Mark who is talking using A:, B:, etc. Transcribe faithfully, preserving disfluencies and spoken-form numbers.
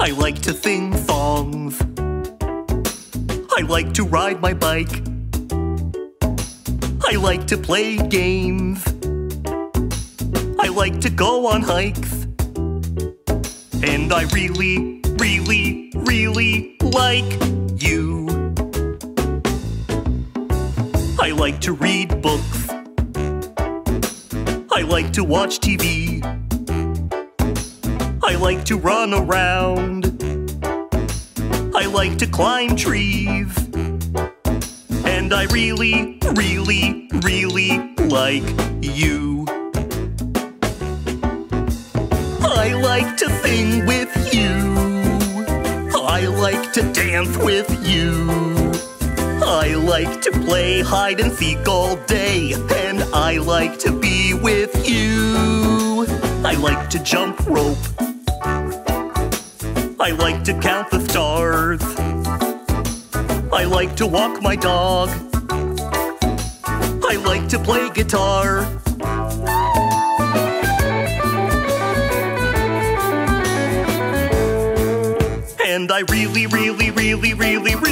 A: I like to sing songs. I like to ride my bike. I like to play games. I like to go on hikes. And I really, really, really like you. I like to read books. I like to watch T V. I like to run around. I like to climb trees. And I really, really, really like you. I like to sing with you. I like to dance with you. I like to play hide and seek all day. And I like to be with you. I like to jump rope. I like to count the stars. I like to walk my dog. I like to play guitar. And I really, really, really, really,